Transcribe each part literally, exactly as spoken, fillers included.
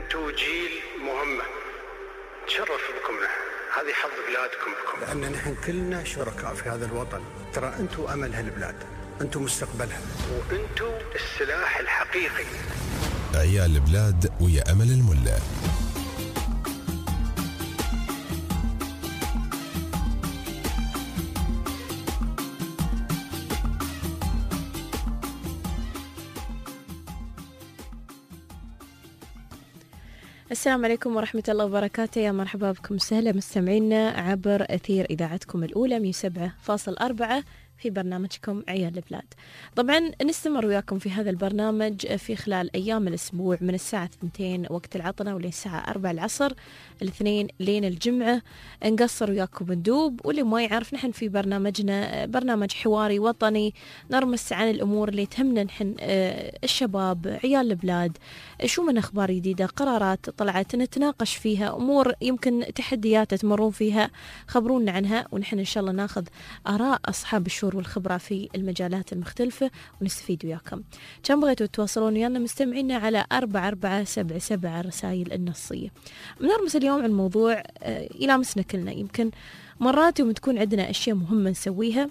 أنتوا جيل مهمة، تشرف بكم نحن، هذه حظ بلادكم بكم، لأن نحن كلنا شركاء في هذا الوطن. ترى أنتوا أمل هالبلاد، أنتوا مستقبلها، وأنتوا السلاح الحقيقي. عيال البلاد ويا أمل الملا. السلام عليكم ورحمة الله وبركاته، يا مرحبا بكم سهلا مستمعينا عبر أثير إذاعتكم الأولى مية وسبعة فاصل أربعة في برنامجكم عيال البلاد. طبعا نستمر وياكم في هذا البرنامج في خلال أيام الأسبوع من الساعة اثنتين وقت العطلة ولين الساعة أربعة العصر، الاثنين لين الجمعة نقصر وياكم ندوب. واللي ما يعرف، نحن في برنامجنا برنامج حواري وطني نرمس عن الأمور اللي تهمنا نحن الشباب عيال البلاد، شو من أخبار جديدة، قرارات طلعت نتناقش فيها، أمور يمكن تحديات تمرون فيها خبرونا عنها، ونحن إن شاء الله ناخذ آراء أصحاب الشهور والخبرة في المجالات المختلفة ونستفيد وياكم. كان بغيتوا تتواصلون ويانا مستمعينا على أربعة أربعة سبعة سبعة رسائل النصية. بنرمس اليوم عن موضوع يلامسنا كلنا، يمكن مرات يوم تكون عندنا أشياء مهمة نسويها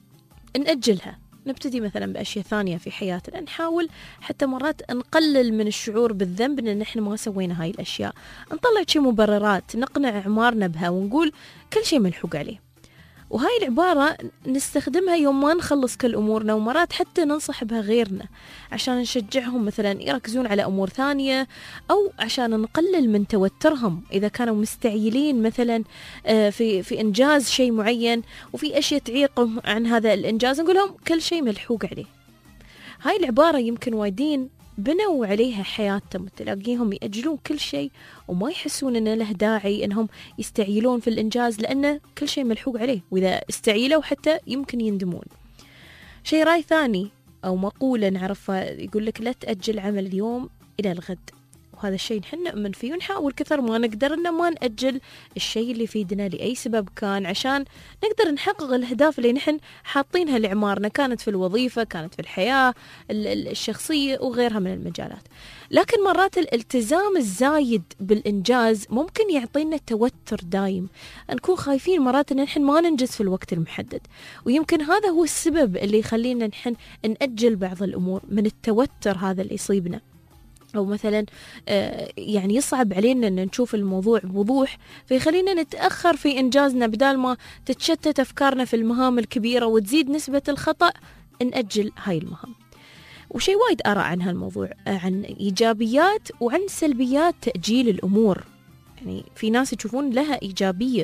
نأجلها، نبتدي مثلا بأشياء ثانية في حياتنا، نحاول حتى مرات نقلل من الشعور بالذنب إن نحن ما سوينا هاي الأشياء، نطلع شي مبررات نقنع عمارنا بها ونقول كل شيء ملحوق عليه. وهاي العبارة نستخدمها يوم ما نخلص كل أمورنا، ومرات حتى ننصح بها غيرنا عشان نشجعهم مثلا يركزون على أمور ثانية، أو عشان نقلل من توترهم إذا كانوا مستعجلين مثلا في في إنجاز شيء معين وفي أشياء تعيقهم عن هذا الإنجاز، نقول لهم كل شيء ملحوق عليه. هاي العبارة يمكن وايدين بنوا عليها حياتهم، تلاقيهم يأجلون كل شيء وما يحسون أن له داعي أنهم يستعجلون في الإنجاز، لأن كل شيء ملحوق عليه، وإذا استعجلوا حتى يمكن يندمون. شيء راي ثاني أو مقولة نعرفها يقول لك لا تأجل عمل اليوم إلى الغد، وهذا الشيء نحن نؤمن فيه ونحاول كثر ما نقدر إن ما نأجل الشيء اللي يفيدنا لأي سبب كان، عشان نقدر نحقق الأهداف اللي نحن حاطينها لعمارنا، كانت في الوظيفة، كانت في الحياة الشخصية وغيرها من المجالات. لكن مرات الالتزام الزايد بالإنجاز ممكن يعطينا توتر دايم، نكون خايفين مرات إن نحن ما ننجز في الوقت المحدد، ويمكن هذا هو السبب اللي يخلينا نحن نأجل بعض الأمور، من التوتر هذا اللي يصيبنا، أو مثلا يعني يصعب علينا أن نشوف الموضوع بوضوح فيخلينا نتأخر في إنجازنا، بدال ما تتشتت أفكارنا في المهام الكبيرة وتزيد نسبة الخطأ نأجل هاي المهام. وشي وايد أرى عن هالموضوع، عن إيجابيات وعن سلبيات تأجيل الأمور. يعني في ناس يشوفون لها إيجابية،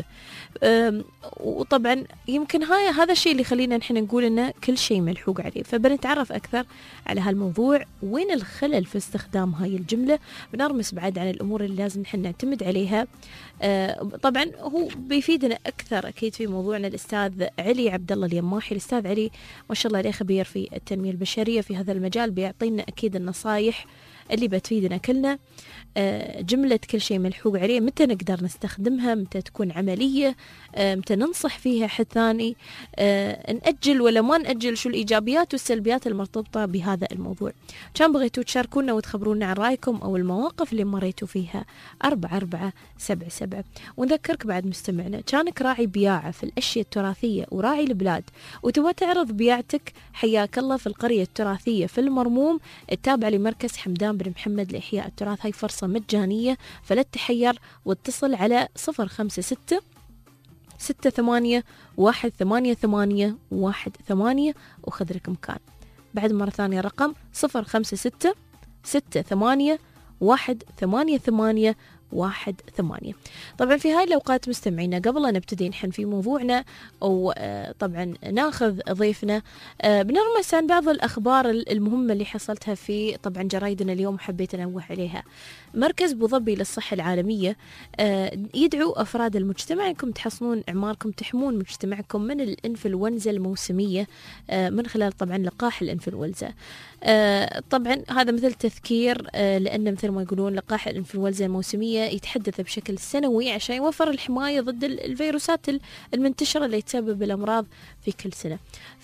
وطبعا يمكن هاي هذا الشيء اللي خلينا نحن نقول إنه كل شيء ملحوق عليه. فبنتعرف أكثر على هالموضوع، وين الخلل في استخدام هاي الجملة، بنرمس بعد عن الأمور اللي لازم نحن نعتمد عليها. طبعا هو بيفيدنا أكثر أكيد في موضوعنا الأستاذ علي عبد الله اليماحي. الأستاذ علي ما شاء الله عليه خبير في التنمية البشرية في هذا المجال، بيعطينا أكيد النصايح اللي بتفيدنا كلنا. جملة كل شيء ملحوق عليه، متى نقدر نستخدمها، متى تكون عملية، متى ننصح فيها حد ثاني، نأجل ولا ما نأجل، شو الإيجابيات والسلبيات المرتبطة بهذا الموضوع. كان بغيتوا تشاركونا وتخبرونا عن رأيكم أو المواقف اللي مريتوا فيها. أربعة أربعة سبعة سبعة. ونذكرك بعد مستمعنا، كانك راعي بياعة في الأشياء التراثية وراعي البلاد وتبغى تعرض بياعتك، حياك الله في القرية التراثية في المرموم التابع لمركز حمدان بن محمد لإحياء التراث. هاي فرصة مجانية، فلا تحير واتصل على صفر خمسة ستة ستة ثمانية واحد ثمانية ثمانية واحد ثمانية وخذ لك مكان. بعد مرة ثانية رقم صفر خمسة ستة ستة ثمانية واحد ثمانية ثمانية واحد ثمانية. طبعا في هاي الأوقات مستمعينا، قبل أن نبتدي نحن في موضوعنا أو طبعا ناخذ ضيفنا، بنرمس عن بعض الأخبار المهمة اللي حصلتها في طبعا جرايدنا اليوم، حبيت أنوه عليها. مركز أبو ظبي للصحة العالمية يدعو أفراد المجتمع أنكم تحصنون أعماركم، تحمون مجتمعكم من الإنفلونزا الموسمية من خلال طبعا لقاح الإنفلونزا. طبعا هذا مثل تذكير، لأن مثل ما يقولون لقاح الإنفلونزا الموسمية العالمية يتحدث بشكل سنوي عشان يوفر الحماية ضد الفيروسات المنتشرة اللي تسبب الأمراض في كل سنة.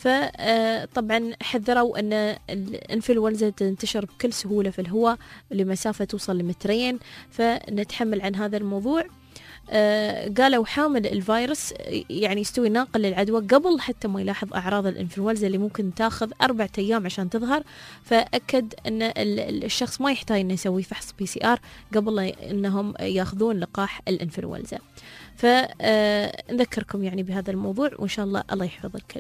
فطبعا حذروا أن الإنفلونزا تنتشر بكل سهولة في الهواء لمسافة توصل لمترين، فنتحمل عن هذا الموضوع. آه قالوا حامل الفيروس يعني يستوي ناقل للعدوى قبل حتى ما يلاحظ أعراض الإنفلونزا اللي ممكن تاخذ أربعة أيام عشان تظهر، فأكد أن الشخص ما يحتاج أنه يسوي فحص بي سي آر قبل أنهم ياخذون لقاح الإنفلونزا. فنذكركم يعني بهذا الموضوع، وإن شاء الله الله يحفظ الكل.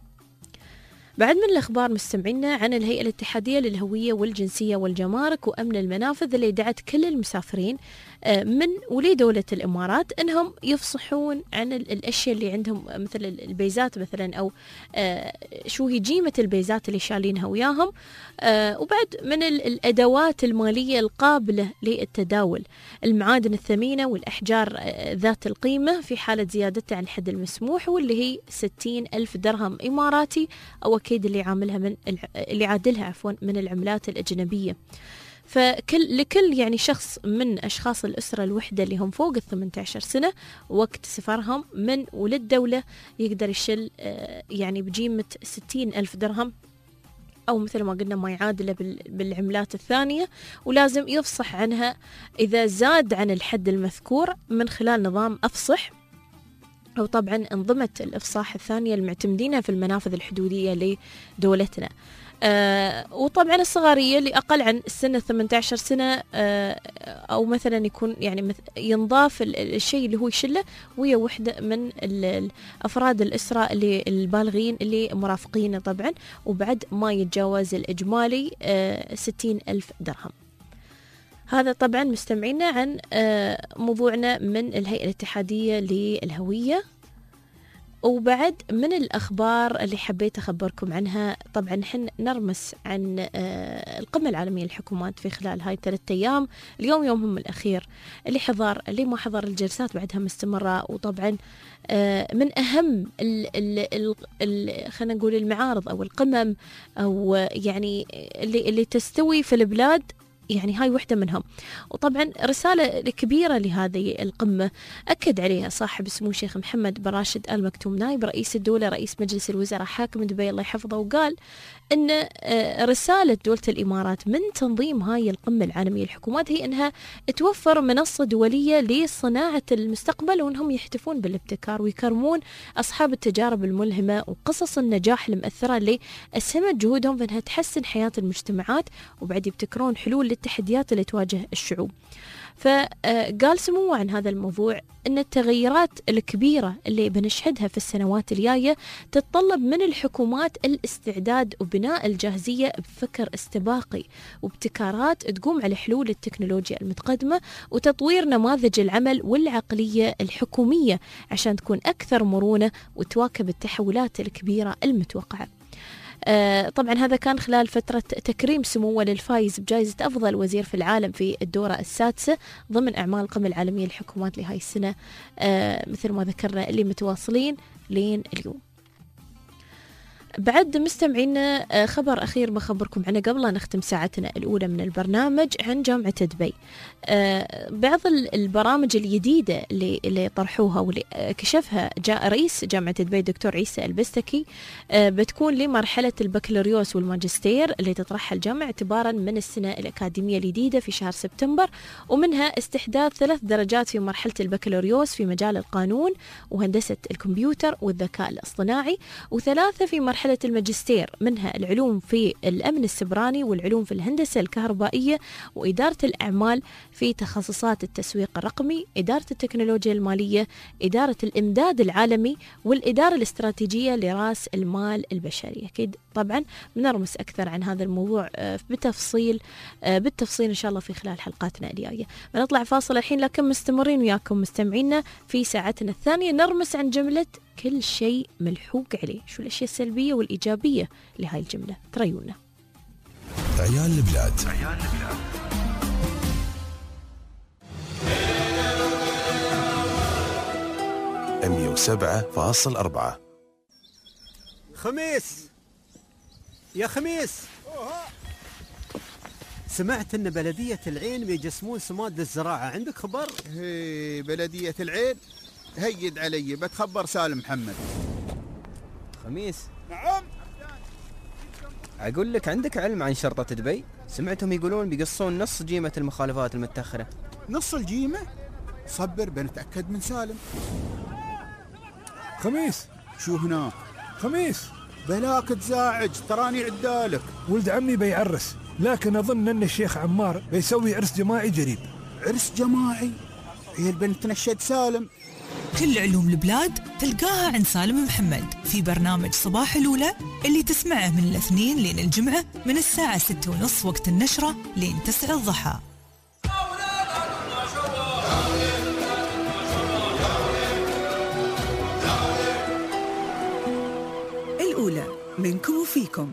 بعد من الأخبار مستمعينا عن الهيئة الاتحادية للهوية والجنسية والجمارك وأمن المنافذ اللي دعت كل المسافرين من ولي دولة الإمارات أنهم يفصحون عن الأشياء اللي عندهم مثل البيزات مثلا، أو شو هي جيمة البيزات اللي شالينها وياهم، وبعد من الأدوات المالية القابلة للتداول، المعادن الثمينة والأحجار ذات القيمة في حالة زيادتها عن الحد المسموح، واللي هي ستين ألف درهم إماراتي، أو أكيد اللي عاملها من اللي عادلها عفوا من العملات الأجنبية. فكل لكل يعني شخص من أشخاص الأسرة الوحدة اللي هم فوق الثمانية عشر سنة وقت سفرهم من وللدولة يقدر يشل يعني بجيمة ستين ألف درهم، أو مثل ما قلنا ما يعادله بالعملات الثانية، ولازم يفصح عنها إذا زاد عن الحد المذكور من خلال نظام أفصح، أو طبعا انظمة الإفصاح الثانية المعتمدين في المنافذ الحدودية لدولتنا. آه وطبعا الصغارية اللي أقل عن السنة ثمانية عشر سنة، آه أو مثلا يكون يعني ينضاف الشيء اللي هو يشله وهي وحدة من الأفراد الأسرة اللي البالغين اللي مرافقين طبعا، وبعد ما يتجاوز الإجمالي آه ستين ألف درهم. هذا طبعا مستمعينا عن آه موضوعنا من الهيئة الاتحادية للهوية. وبعد من الأخبار اللي حبيت أخبركم عنها، طبعا نحن نرمس عن القمة العالمية للحكومات في خلال هاي ثلاثة أيام. اليوم يومهم الأخير، اللي حضر اللي ما حضر الجلسات بعدها مستمرة. وطبعا من أهم ال ال ال خلينا نقول المعارض أو القمم أو يعني اللي, اللي تستوي في البلاد، يعني هاي وحدة منهم. وطبعا رسالة كبيرة لهذه القمة أكد عليها صاحب سمو الشيخ محمد بن راشد آل مكتوم نائب رئيس الدولة رئيس مجلس الوزراء حاكم دبي الله يحفظه، وقال أن رسالة دولة الإمارات من تنظيم هاي القمة العالمية للحكومات هي أنها توفر منصة دولية لصناعة المستقبل، وأنهم يحتفون بالابتكار ويكرمون أصحاب التجارب الملهمة وقصص النجاح المؤثرة اللي أسهمت جهودهم في أنها تحسن حياة المجتمعات، وبعد يبتكرون حلول للتحديات اللي تواجه الشعوب. فقال سموه عن هذا الموضوع أن التغيرات الكبيرة اللي بنشهدها في السنوات الجاية تتطلب من الحكومات الاستعداد وبناء الجاهزية بفكر استباقي وابتكارات تقوم على حلول التكنولوجيا المتقدمة وتطوير نماذج العمل والعقلية الحكومية عشان تكون أكثر مرونة وتواكب التحولات الكبيرة المتوقعة. آه طبعا هذا كان خلال فترة تكريم سموه للفايز بجائزة أفضل وزير في العالم في الدورة السادسة ضمن أعمال القمة العالمية للحكومات لهاي السنة، آه مثل ما ذكرنا اللي متواصلين لين اليوم. بعد مستمعينا خبر أخير بخبركم عنه قبل لا نختم ساعتنا الأولى من البرنامج عن جامعة دبي. بعض البرامج الجديدة اللي, اللي طرحوها واللي كشفها جاء رئيس جامعة دبي دكتور عيسى البستكي بتكون لمرحلة البكالوريوس والماجستير اللي تطرحها الجامعة اعتبارا من السنة الأكاديمية الجديدة في شهر سبتمبر، ومنها استحداث ثلاث درجات في مرحلة البكالوريوس في مجال القانون وهندسة الكمبيوتر والذكاء الاصطناعي، وثلاثة في مرحلة الماجستير منها العلوم في الأمن السبراني والعلوم في الهندسة الكهربائية وإدارة الأعمال في تخصصات التسويق الرقمي، إدارة التكنولوجيا المالية، إدارة الإمداد العالمي، والإدارة الاستراتيجية لرأس المال البشري. أكيد طبعا بنرمس أكثر عن هذا الموضوع بتفصيل بالتفصيل إن شاء الله في خلال حلقاتنا الجاية. بنطلع فاصل الحين، لكن مستمرين وياكم مستمعينا في ساعتنا الثانية نرمس عن جملة كل شيء ملحوق عليه، شو الأشياء السلبية والإيجابية لهاي الجملة. تريونا عيال البلاد. مية وسبعة فاصل أربعة. خميس يا خميس، سمعت ان بلدية العين بيجسمون سماد للزراعة، عندك خبر؟ هي بلدية العين هيد علي، بتخبر سالم محمد. خميس. نعم. أقول لك، عندك علم عن شرطة دبي؟ سمعتهم يقولون بيقصون نص جيمة المخالفات المتأخرة. نص الجيمة؟ صبر بنتأكد من سالم. خميس. شو هنا؟ خميس. بلاك تزاعج، تراني عدالك. ولد عمي بيعرس، لكن أظن أن الشيخ عمار بيسوي عرس جماعي قريب. عرس جماعي؟ هي البنت نشد سالم. كل علوم البلاد تلقاها عند سالم محمد في برنامج صباح الأولى اللي تسمعه من الاثنين لين الجمعة من الساعة ستة ونص وقت النشرة لين تسعة الضحى. الأولى منكم وفيكم.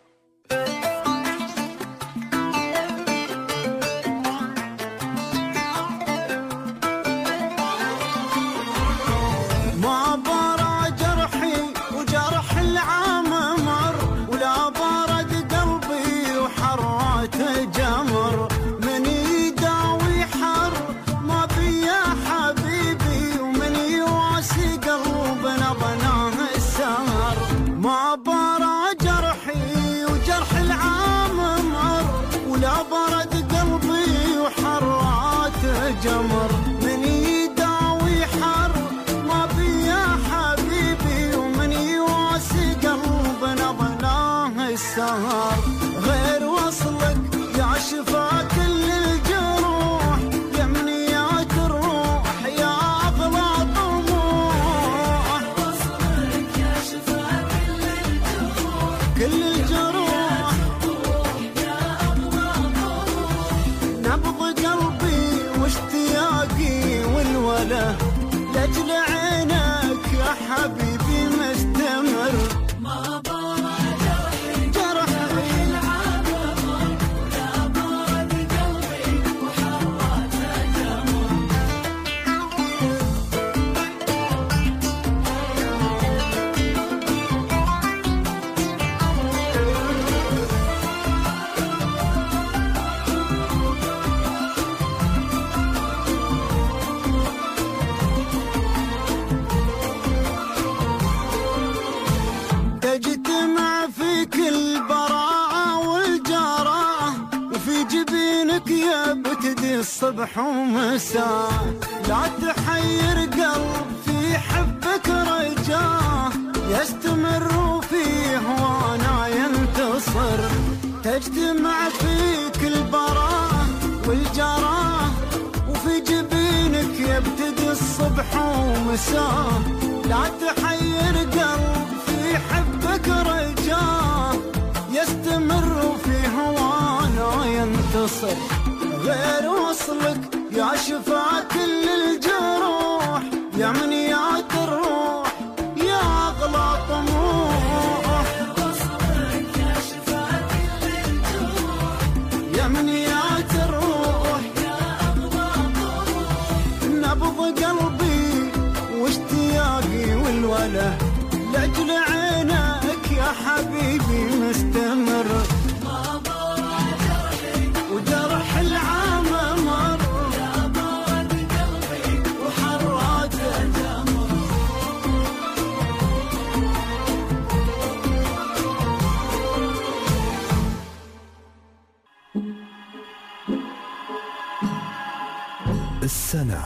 جمر من يداوي حر ما بيا حبيبي، ومن يواسي قلبنا ظلاه السهر. غير وصلك يا شفا كل الجروح، يا منيات الروح يا أغلى طموح. وصلك يا شفا كل الجروح، كل الجروح يا أغلى طموح. نبض قلبي واشتياقي والوله لأجل عينك يا حبيبي مستمر. ما بارى جرحي جرحي العبر، ولا بارد قلبي وحرات جمر. تجتمع فيك البراءة والجراءة، وفي جبينك يا بتدي الصبح ومساء. لا تحير قلب في حبك رجاه، يستمر فيه وانا ينتصر. تجتمع فيك البراءة والجراءة، وفي جبينك يا بتدي الصبح ومساء. لا تحير قلب في حبك رجاه، يستمر في هوانا ينتصر. غير وصلك يا شفا كل الجروح، يا منيات الروح يا أغلى طموح. وصلك يا شفا كل الجروح، يا منيات الروح يا أغلى طموح. نبض قلبي واشتياقي والوله لأجل عينك يا حبيبي مستمر. ما بارى جرحي وجرح العام مر، يا بارد قلبي وحرات جمر. السنة.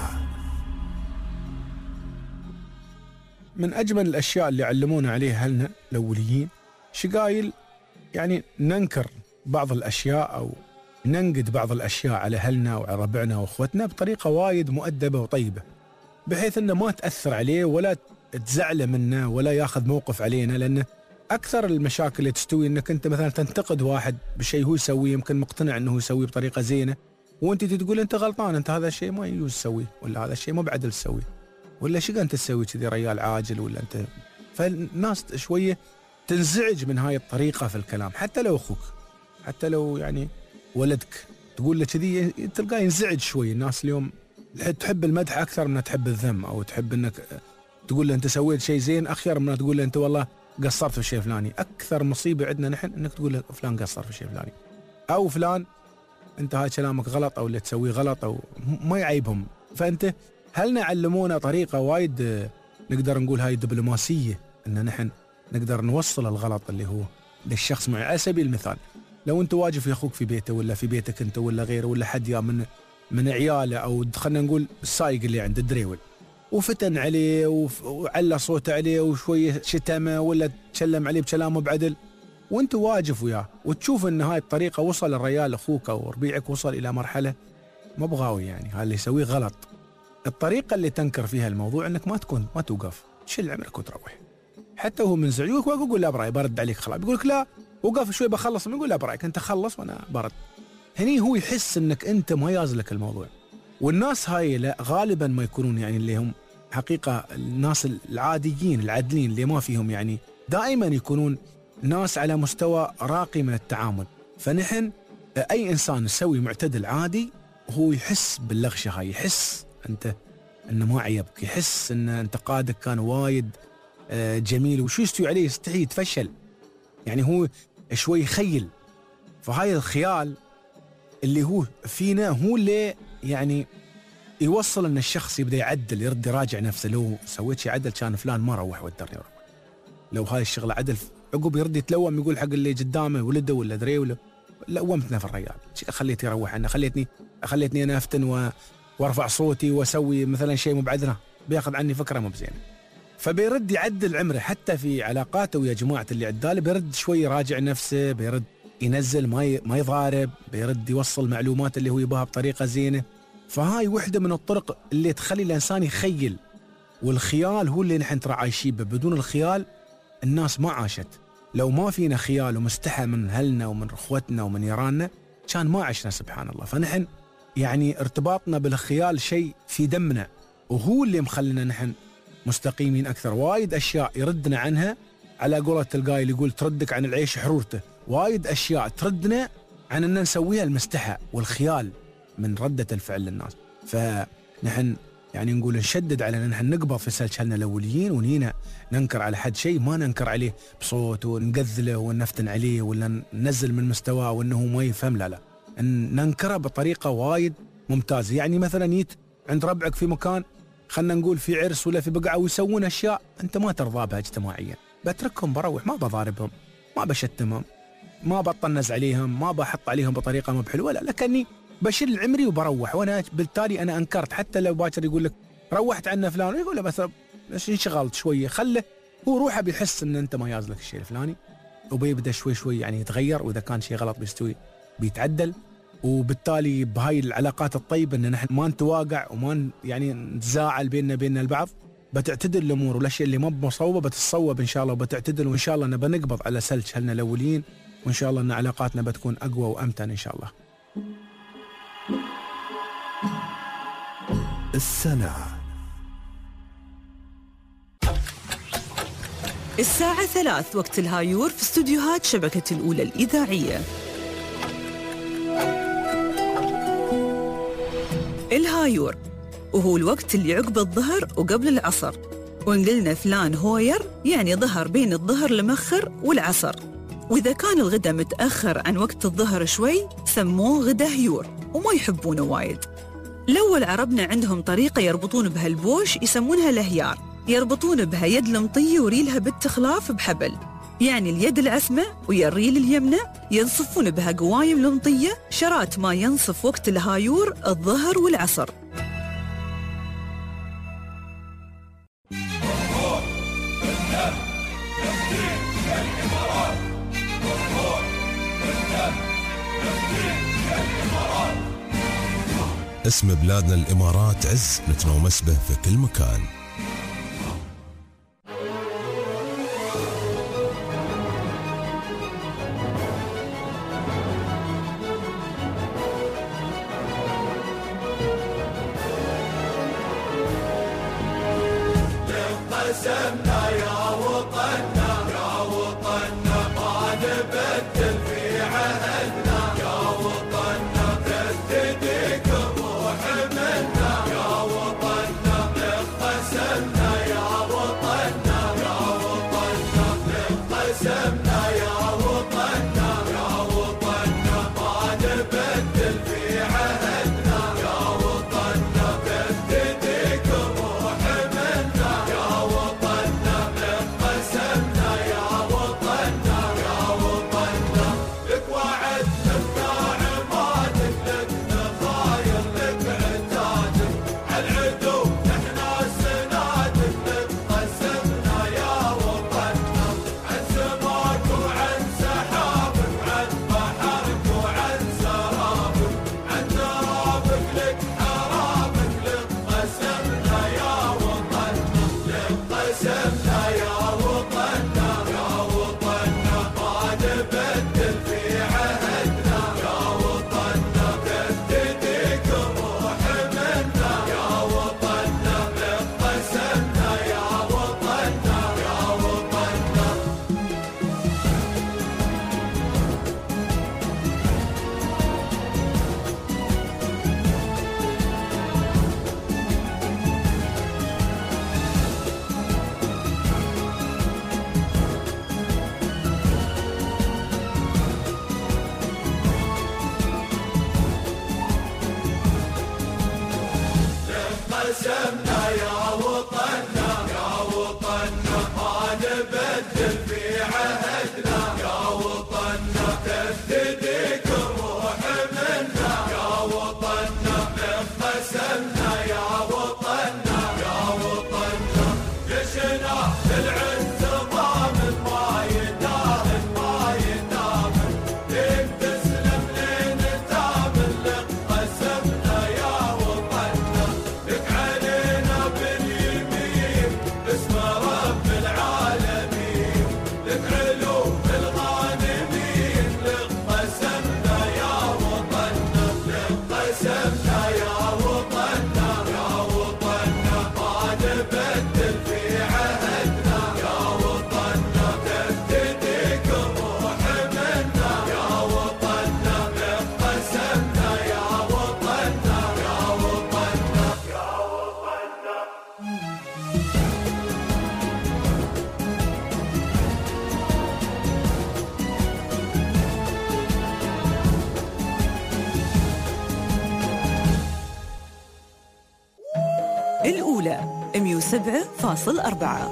من أجمل الأشياء اللي علمونا عليها أهلنا الأوليين شقايل، يعني ننكر بعض الأشياء أو ننقد بعض الأشياء على أهلنا وعلى ربعنا وأخوتنا بطريقة وايد مؤدبة وطيبة، بحيث أنه ما تأثر عليه ولا تزعله منه ولا ياخذ موقف علينا. لأنه أكثر المشاكل اللي تستوي أنك أنت مثلا تنتقد واحد بشيء هو يسويه، يمكن مقتنع أنه يسويه بطريقة زينة، وأنت تقول أنت غلطان، أنت هذا الشيء ما يجوز تسويه، ولا هذا الشيء ما بعدل تسويه، ولا شو أنت تسوي كذي ريال عاجل، ولا أنت. فالناس شوية تنزعج من هاي الطريقة في الكلام، حتى لو أخوك، حتى لو يعني ولدك تقول له كذي تلقاه ينزعج شوي. الناس اليوم تحب المدح أكثر من تحب الذم، أو تحب أنك تقول له أنت سويت شيء زين أخير من تقول له أنت والله قصرت في الشيء الفلاني. أكثر مصيبة عندنا نحن أنك تقول له فلان قصر في الشيء الفلاني، أو فلان أنت هاي كلامك غلط أو اللي تسويه غلط أو ما يعيبهم. فأنت هل نعلمونا طريقة وايد نقدر نقول هاي دبلوماسية أن نحن نقدر نوصل الغلط اللي هو للشخص معي. على سبيل المثال لو أنت واقف أخوك في بيته ولا في بيتك أنت ولا غيره ولا حد يا من من عياله أو خلنا نقول السايق اللي عنده الدريول وفتن عليه وعلى صوته عليه وشوية شتمه ولا تكلم عليه بكلامه بعدل وانت واقف وياه وتشوف ان هاي الطريقة وصل الرجال اخوك او ربيعك وصل الى مرحلة ما بغاوي يعني هاي اللي يسويه غلط. الطريقة اللي تنكر فيها الموضوع انك ما تكون ما توقف تشل عمرك وتروح. حتى هو من زعيوك ويقول لا براي برد عليك خلاص بيقول لك لا وقف شوي بخلص يقول لا برايك انت خلص وانا برد. هني هو يحس انك انت ما يازلك الموضوع. والناس هاي لا غالبا ما يكونون يعني اللي هم حقيقة الناس العاديين العادلين اللي ما فيهم يعني دائما يكونون ناس على مستوى راقي من التعامل. فنحن أي إنسان يسوي معتدل عادي هو يحس باللغشة هاي يحس أنت أنه ما عيبك يحس أن انتقادك كان وايد جميل وشو يستوي عليه يستحي يتفشل يعني هو شوي يخيل. فهاي الخيال اللي هو فينا هو اللي يعني يوصل ان الشخص يبدا يعدل يرد يراجع نفسه. لو سويت شيء عدل كان فلان ما روح ودرني روح. لو هاي الشغله عدل عقب يرد يتلوم يقول حق اللي قدامه ولده ولا دري ولا لومتنا في الرجال خليتني يروح عنه خليتني خليتني انا افتن و... وارفع صوتي واسوي مثلا شيء مو بعدنا بياخذ عني فكره مو بزينه. فبيرد يعدل عمره حتى في علاقاته ويا جماعه اللي عداله بيرد شوي يراجع نفسه بيرد ينزل ما ي... ما يضارب بيرد يوصل معلومات اللي هو يباها بطريقه زينه. فهاي وحدة من الطرق اللي تخلي الإنسان يخيل. والخيال هو اللي نحن ترى عايشين بدون الخيال الناس ما عاشت. لو ما فينا خيال ومستحى من أهلنا ومن أخوتنا ومن يراننا كان ما عشنا سبحان الله. فنحن يعني ارتباطنا بالخيال شيء في دمنا وهو اللي مخلينا نحن مستقيمين أكثر. وايد أشياء يردنا عنها على قولة القايل يقول تردك عن العيش حرورته. وايد أشياء تردنا عن أن نسويها المستحى والخيال من ردة الفعل للناس. فنحن يعني نقول نشدد على أن نحن نقبض في سلسلنا الأوليين ونينا ننكر على حد شيء ما ننكر عليه بصوت ونقذله ونفتن عليه ولا ننزل من مستواه وأنه ما يفهم. لا لا ننكره بطريقة وايد ممتازة. يعني مثلا يت عند ربعك في مكان خلنا نقول في عرس ولا في بقعة ويسوون أشياء أنت ما ترضى بها اجتماعيا بتركهم بروح ما بضاربهم ما بشتمهم ما بطنز عليهم ما بحط عليهم بطريقة ما بحلوة لا لكني بشيل عمري وبروح. وانا بالتالي انا انكرت حتى لو باكر يقول لك روحت عنا فلان يقول له بس انشغلت شويه خله هو روحه بيحس ان انت ما يازلك الشيء الفلاني وبيبدا شوي شوي يعني يتغير واذا كان شيء غلط بيستوي بيتعدل. وبالتالي بهاي العلاقات الطيبه ان نحن ما نتواقع وما يعني نتزاعل بيننا بين البعض بتعتدل الامور والاشياء اللي ما بمصوبه بتتصوب ان شاء الله وبتعتدل وان شاء الله نبى نقبض على سلج هلنا الاولين وان شاء الله ان علاقاتنا بتكون اقوى وامتن ان شاء الله. السنة الساعة ثلاث وقت الهايور في استوديوهات شبكة الأولى الإذاعية. الهايور وهو الوقت اللي عقب الظهر وقبل العصر وإن قلنا فلان هوير يعني ظهر بين الظهر لمخر والعصر. وإذا كان الغدا متأخر عن وقت الظهر شوي سموه غدا هيور وما يحبونه وايد. الأول عربنا عندهم طريقة يربطون بها البوش يسمونها الهيار يربطون بها يد المطية وريلها بالتخلاف بحبل يعني اليد العسمة ويا الريل اليمنى ينصفون بها قوايم المطية شرات ما ينصف وقت الهايور الظهر والعصر. اسم بلادنا الإمارات عز نتنومس به في كل مكان. قسمنا يا وطننا يا وطننا ما نبدل في عهدنا يا وطننا تهديك الروح منا يا وطننا قسمنا يا وطننا يا وطننا قسمنا يا وطننا يا وطننا ما نبدل في قسمنا يا وطننا يا وطننا ما نبدل في عهدنا يا وطننا تفديك الروح منا يا وطننا قسمنا يا وطننا يا وطننا جشنا العز ضامن ما يداهن ما يداهن لين تسلم لين تامن لك قسمنا يا وطننا لك علينا باليمين اسم رب العالمين لك علوم الغانمين لك قسمنا يا وطننا لك قسمنا يا وطننا يا وطننا ما نبدل في عهدنا يا وطننا تفديك الروح منا يا وطننا لك قسمنا يا وطننا يا وطننا يا وطننا الأولى مية وسبعة فاصل أربعة.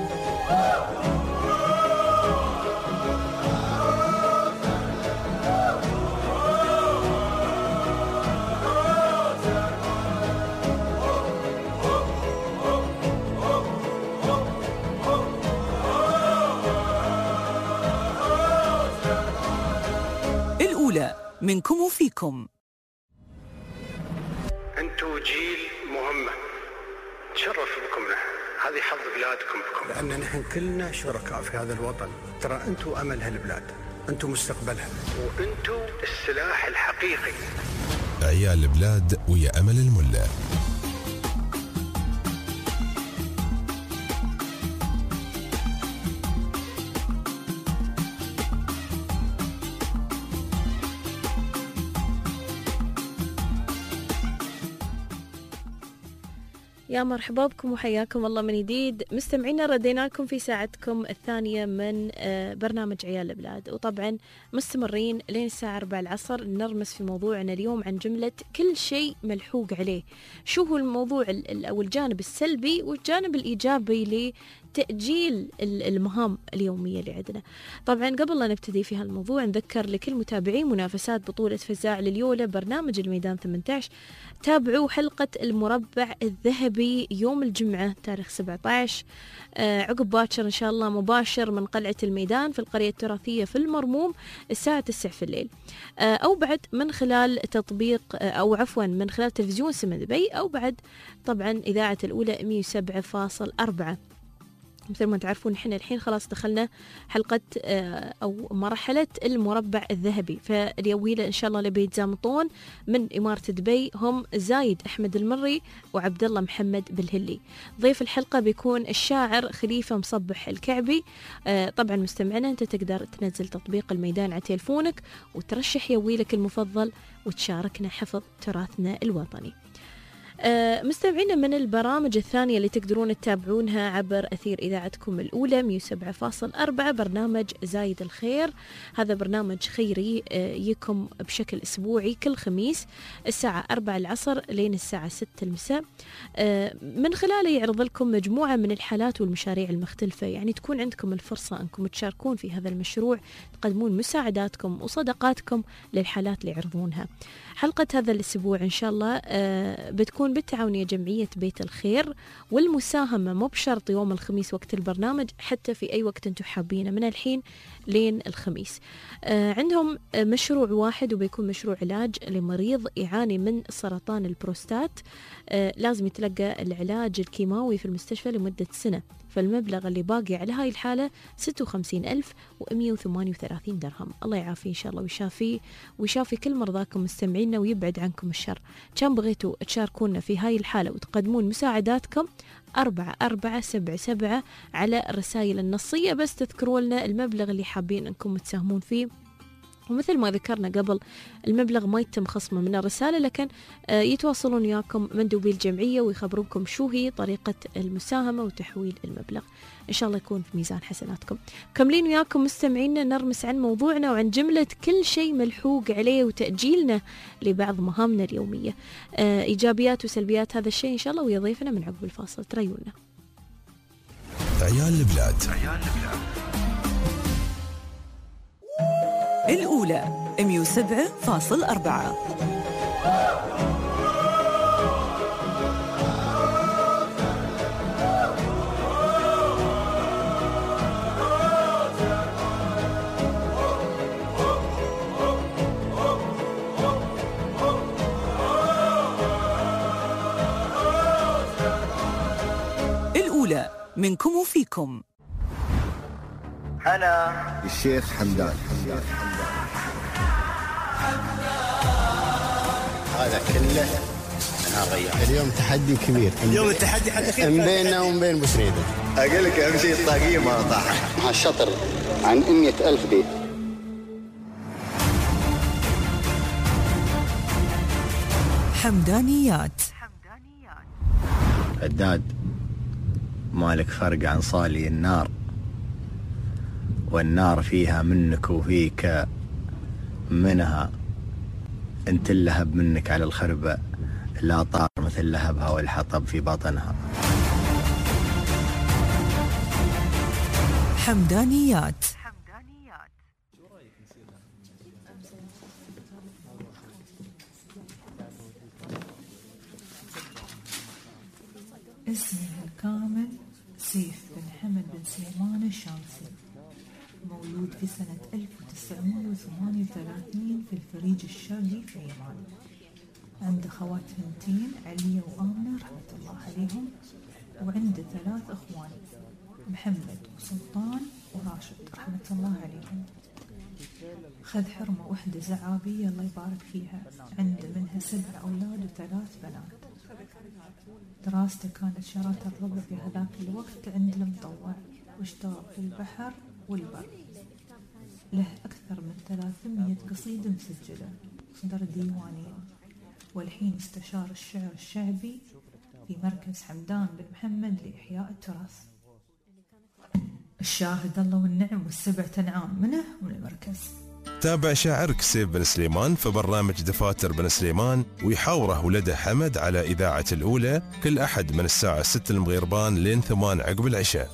الأولى منكم وفيكم. أنتوا جيل مهمة تشرف بكم نحن، هذه حظ بلادكم بكم، لأن نحن كلنا شركاء في هذا الوطن. ترى أنتوا أمل هالبلاد، أنتوا مستقبلها، وأنتوا السلاح الحقيقي. عيال البلاد ويا أمل الملا. يا مرحبا بكم وحياكم الله من جديد مستمعينا. ردينا لكم في ساعتكم الثانية من برنامج عيال البلاد، وطبعا مستمرين لين الساعة أربعة العصر نرمس في موضوعنا اليوم عن جملة كل شيء ملحوق عليه. شو هو الموضوع أو الجانب السلبي والجانب الإيجابي لتأجيل المهام اليومية اللي عندنا؟ طبعا قبل لا نبتدي في هالموضوع نذكر لكل متابعين منافسات بطولة فزاع لليولة برنامج الميدان ثمانية عشر، تابعوا حلقة المربع الذهبي يوم الجمعة تاريخ سبعة عشر آه عقب باكر إن شاء الله مباشر من قلعة الميدان في القرية التراثية في المرموم الساعة تسعة في الليل، آه أو بعد من خلال تطبيق آه أو عفوا من خلال تلفزيون سما دبي، أو بعد طبعا إذاعة الأولى مية وسبعة فاصل أربعة. مثل ما تعرفون نحن الحين خلاص دخلنا حلقة أو مرحلة المربع الذهبي، فاليويلة إن شاء الله اللي بيتزامطون من إمارة دبي هم زايد أحمد المري وعبد الله محمد بالهلي. ضيف الحلقة بيكون الشاعر خليفة مصبح الكعبي. طبعا مستمعنا أنت تقدر تنزل تطبيق الميدان على تلفونك وترشح يويلك المفضل وتشاركنا حفظ تراثنا الوطني. مستمعين من البرامج الثانية اللي تقدرون تتابعونها عبر أثير إذاعتكم الأولى مية وسبعة فاصل أربعة برنامج زايد الخير. هذا برنامج خيري يكم بشكل أسبوعي كل خميس الساعة أربعة العصر لين الساعة ستة المساء، من خلاله يعرض لكم مجموعة من الحالات والمشاريع المختلفة، يعني تكون عندكم الفرصة أنكم تشاركون في هذا المشروع، تقدمون مساعداتكم وصدقاتكم للحالات اللي يعرضونها. حلقة هذا الأسبوع إن شاء الله بتكون بالتعاونية جمعية بيت الخير، والمساهمة مو بشرط يوم الخميس وقت البرنامج، حتى في أي وقت أنتم حابينه من الحين لين الخميس. عندهم مشروع واحد وبيكون مشروع علاج لمريض يعاني من سرطان البروستات، لازم يتلقى العلاج الكيماوي في المستشفى لمدة سنة، فالمبلغ اللي باقي على هاي الحالة ستة وخمسين ألف ومئة وثمانية وثلاثين درهم. الله يعافيه إن شاء الله ويشافي ويشافي كل مرضاكم مستمعينا ويبعد عنكم الشر. كان بغيتوا تشاركونا في هاي الحالة وتقدمون مساعداتكم أربعة أربعة سبعة سبعة على الرسائل النصية، بس تذكروا لنا المبلغ اللي حابين أنكم تساهمون فيه ومثل ما ذكرنا قبل المبلغ ما يتم خصمه من الرسالة، لكن يتواصلون وياكم مندوبي الجمعية ويخبرونكم شو هي طريقة المساهمة وتحويل المبلغ. إن شاء الله يكون في ميزان حسناتكم. كملين وياكم مستمعينا نرمس عن موضوعنا وعن جملة كل شيء ملحوق عليه وتأجيلنا لبعض مهامنا اليومية. إيجابيات وسلبيات هذا الشيء إن شاء الله ويا ضيفنا من عقب الفاصل. تريونا عيال البلاد. الأولى مية وسبعة فاصل أربعة. الأولى منكم وفيكم. أنا الشيخ حمدان. هذا كله أنا غير. اليوم تحدي كبير. اليوم التحدي حدك بيننا وبين بسريدة. أقول لك أهم شيء الطاقية ما طاحت. مع الشطر عن مئة ألف بيت. حمدانيات. هداد مالك فرق عن صالي النار، والنار فيها منك وفيك منها. انت اللهب منك على الخربة لا طار مثل لهبها والحطب في بطنها. حمدانيات. اسمي الكامل سيف بن حمد بن سليمان الشامسي، مولود في سنة ألف وتسعمائة وثمانية وثلاثين في الفريج الشرقي في إيران. عنده خوات بنتين علية وآمنة رحمة الله عليهم، وعنده ثلاث أخوان محمد وسلطان وراشد رحمة الله عليهم. خذ حرمة وحدة زعابية الله يبارك فيها، عنده منها سبع أولاد وثلاث بنات. دراسته كانت شراطة الربع في هذاك الوقت عند المطوع، واشتغل في البحر والبر. له أكثر من ثلاثمية قصيدة مسجلة، صدر ديوانية، والحين استشار الشعر الشعبي في مركز حمدان بن محمد لإحياء التراث. الشاهد الله والنعم والسبع تنعام منه ومن المركز. تابع شاعرك سيف بن سليمان في برنامج دفاتر بن سليمان، ويحاوره ولده حمد على إذاعة الأولى كل أحد من الساعة ستة المغيربان لين ثمان عقب العشاء.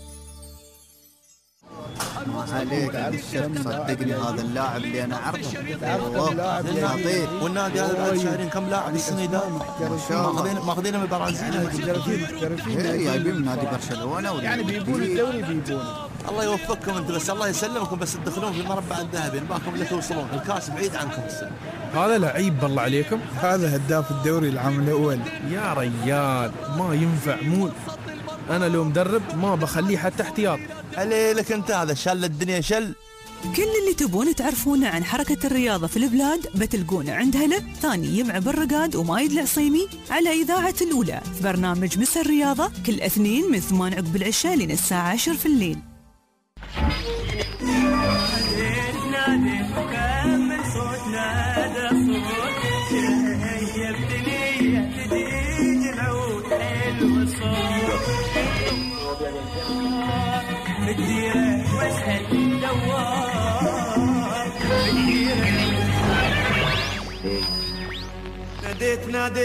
عليك الشرف صدقني هذا اللاعب اللي انا اعرفه والله خطير. والنادي هذا بعد شهرين كم لاعب السنه ذا ماخذين ماخذين من البرازيل محترفين جايبين من نادي برشلونه يعني بيبون الدوري بيبون. الله يوفقكم انت بس، الله يسلمكم بس تدخلون في المربع الذهبي باكم اللي توصلون، الكاس بعيد عنكم السنه. هذا لعيب بالله عليكم، هذا هداف الدوري العام الاول يا ريال، ما ينفع مول. انا لو مدرب ما بخليه حتى احتياط. عليك انت هذا شل الدنيا شل. كل اللي تبون تعرفونه عن حركة الرياضة في البلاد بتلقونه عند هلا ثاني يمع بالرقاد ومايد العصيمي على إذاعة الأولى في برنامج مس الرياضة كل اثنين من ثمان عقب العشاء لين الساعة عشر في الليل. ناديت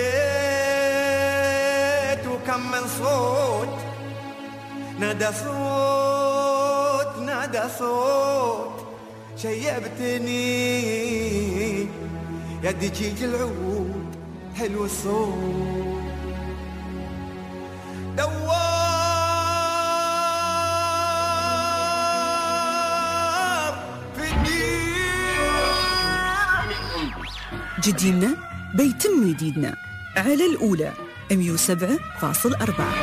ناديت وكم من صوت نادى صوت نادى صوت شيبتني يدي جيج العود حلو الصوت دوار في الدين. جديدنا بيتم جديدنا على الأولى مية وسبعة فاصل أربعة.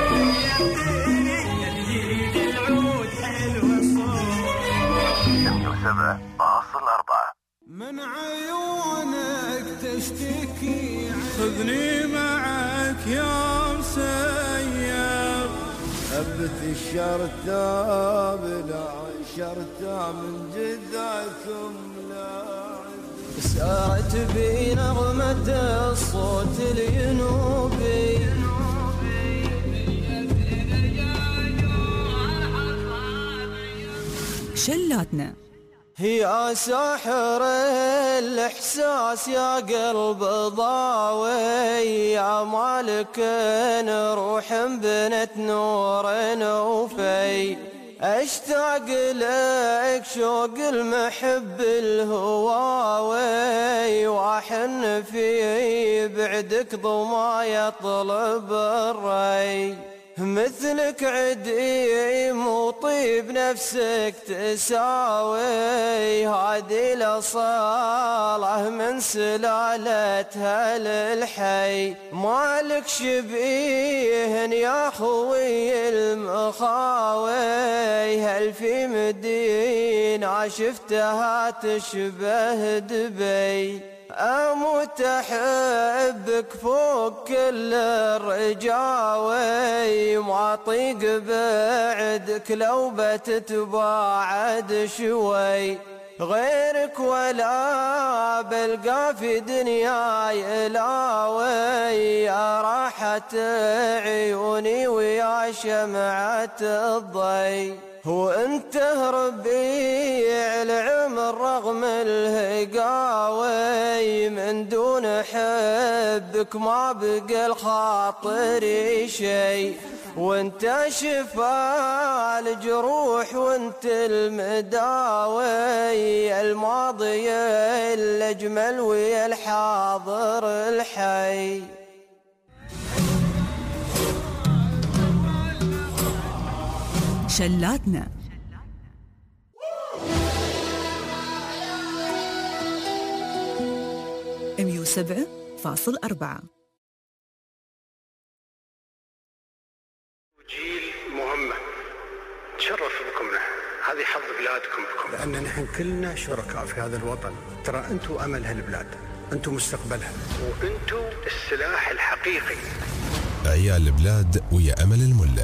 من عيونك تشتكي خذني معك يا مسير ثبت الشرطة بلا شرطة من جدعكم لا سارت بي نغمة الصوت الينوبي شلاتنا يا ساحر الإحساس يا قلب ضاوي يا مالك روح بنت نور وفي اشتاق لك شوق المحب الهواوي واحن في بعدك ضما يطلب الري مثلك عديم وطيب نفسك تساوي هذه الأصالة من سلالتها للحي مالك شبيه يا خوي المخاوي هل في مدينة شفتها تشبه دبي أموت أحبك فوق كل الرجاوي ما طيق بعدك لو بتتباعد شوي غيرك ولا بلقى في دنياي لاوي يا راحة عيوني ويا شمعة الضي وانت ربيع العمر رغم الهقاوي من دون حبك ما بقى الخاطري شي وانت شفاء الجروح وانت المداوي الماضي الاجمل ويا الحاضر الحي شلاتنا مية وسبعة فاصل أربعة جيل مهمة تشرف بكم نحن هذه حظ بلادكم بكم لأن نحن كلنا شركاء في هذا الوطن ترى أنتم أمل هالبلاد أنتم مستقبلها وأنتم السلاح الحقيقي عيال البلاد ويا أمل الملا.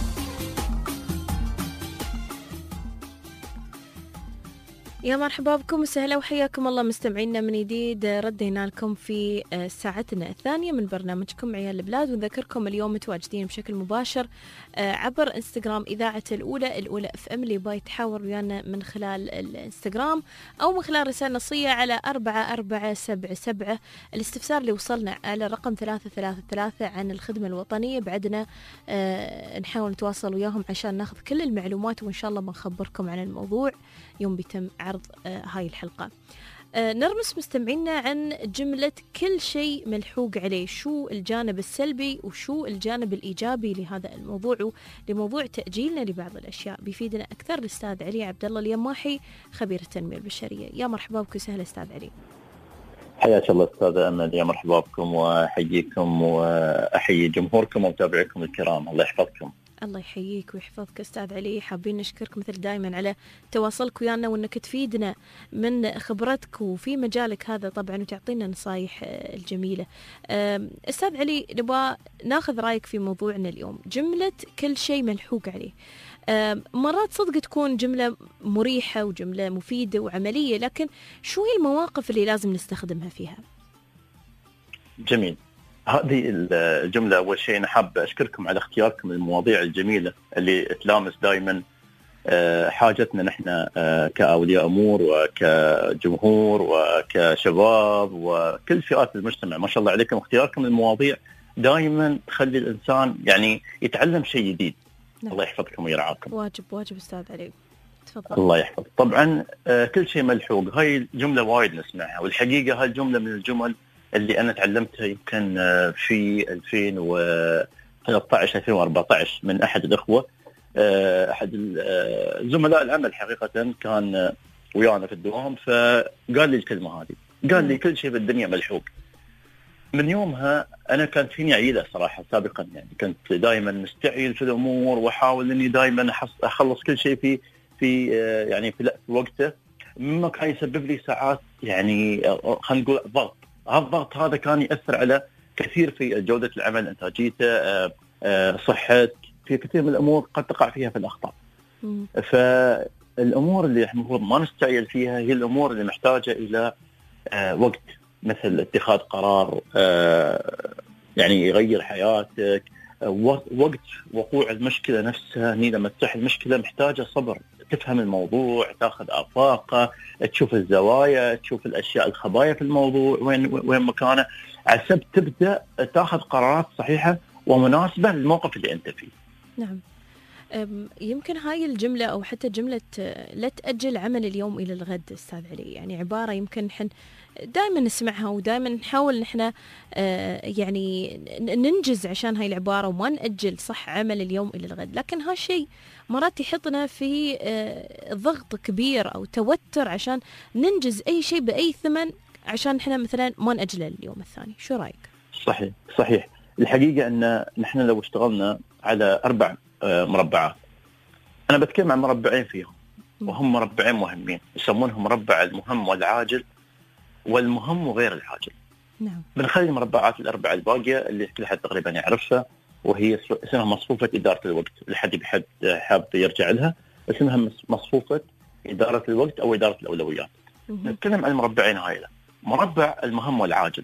يا مرحبا بكم وسهلا وحياكم الله مستمعينا من جديد. ردينا لكم في ساعتنا الثانية من برنامجكم عيال البلاد ونذكركم اليوم متواجدين بشكل مباشر عبر انستغرام إذاعة الأولى الأولى اف ام اللي باي تحاور ويانا من خلال الانستغرام أو من خلال رسالة نصية على أربعة أربعة سبعة سبعة. الاستفسار اللي وصلنا على رقم ثلاثة ثلاثة ثلاثة عن الخدمة الوطنية بعدنا نحاول نتواصل وياهم عشان ناخذ كل المعلومات وإن شاء الله بنخبركم عن الموضوع يوم بيتم عرض آه هاي الحلقة. آه نرمس مستمعينا عن جملة كل شيء ملحوق عليه، شو الجانب السلبي وشو الجانب الإيجابي لهذا الموضوع لموضوع تأجيلنا لبعض الأشياء. بيفيدنا أكثر الأستاذ علي عبد الله اليماحي خبير التنمية البشرية. يا مرحبا بك وسهلا أستاذ علي. حياك الله أستاذ أمل، يا مرحبا بكم وأحييكم وأحيي جمهوركم ومتابعيكم الكرام، الله يحفظكم. الله يحييك ويحفظك أستاذ علي. حابين نشكرك مثل دائما على تواصلك ويانا وأنك تفيدنا من خبرتك وفي مجالك هذا طبعا وتعطينا نصايح الجميلة. أستاذ علي نبغى ناخذ رأيك في موضوعنا اليوم، جملة كل شيء ملحوق عليه. مرات صدق تكون جملة مريحة وجملة مفيدة وعملية، لكن شو هي المواقف اللي لازم نستخدمها فيها؟ جميل. هذه الجملة أول شيء أنا حاب أشكركم على اختياركم المواضيع الجميلة اللي تلامس دائما حاجتنا نحن كأولياء أمور وكجمهور وكشباب وكل فئات المجتمع. ما شاء الله عليكم، اختياركم المواضيع دائما تخلي الإنسان يعني يتعلم شيء جديد. نعم. الله يحفظكم ويرعاكم. واجب واجب أستاذ علي، تفضل. الله يحفظ. طبعا كل شيء ملحوق، هاي الجملة وايد نسمعها، والحقيقة هاي الجملة من الجمل اللي أنا تعلمتها يمكن في ألفين وثلاثة عشر ألفين وأربعة عشر من أحد الأخوة، أحد زملاء العمل حقيقة كان ويانا في الدوام، فقال لي الكلمة هذه، قال لي كل شيء بالدنيا ملحوق. من يومها أنا كانت فيني عيلة صراحة سابقا، يعني كنت دائما مستعجل في الأمور وأحاول إني دائما أخلص كل شيء في في يعني في وقته، مما كان يسبب لي ساعات يعني خلينا نقول ضغط. هذا الضغط هذا كان يأثر على كثير في جودة العمل، إنتاجيته، صحتك، في كثير من الأمور قد تقع فيها في الأخطاء. فالأمور اللي المفروض ما نستعجل فيها هي الأمور اللي محتاجة إلى آه وقت مثل اتخاذ قرار آه يعني يغير حياتك، آه وقت وقوع المشكلة نفسها. هني لما تصح المشكلة محتاجة صبر، تفهم الموضوع، تاخذ آفاقه، تشوف الزوايا، تشوف الأشياء الخبايا في الموضوع وين وين مكانه، عسب تبدأ تاخذ قرارات صحيحة ومناسبة للموقف اللي أنت فيه. نعم. يمكن هاي الجملة أو حتى جملة لا تأجل عمل اليوم إلى الغد أستاذ علي، يعني عبارة يمكن نحن دائما نسمعها ودائما نحاول نحن يعني ننجز عشان هاي العبارة وما نأجل صح عمل اليوم إلى الغد، لكن هالشيء مرات يحطنا في ضغط كبير أو توتر عشان ننجز أي شيء بأي ثمن عشان نحن مثلا ما نأجله اليوم الثاني. شو رأيك؟ صحيح صحيح. الحقيقة أن نحن لو اشتغلنا على أربع مربعات، أنا بتكلم عن مربعين فيهم وهم مربعين مهمين، يسمونهم مربع المهم والعاجل والمهم وغير العاجل. نعم. بنخلي المربعات الأربعة الباقية اللي كل حد تقريبا يعرفها، وهي اسمها مصفوفة إدارة الوقت. لحد بحد حاب يرجع لها، اسمها مصفوفة إدارة الوقت أو إدارة الأولويات. نتكلم عن المربعين هاي. مربع المهم والعاجل،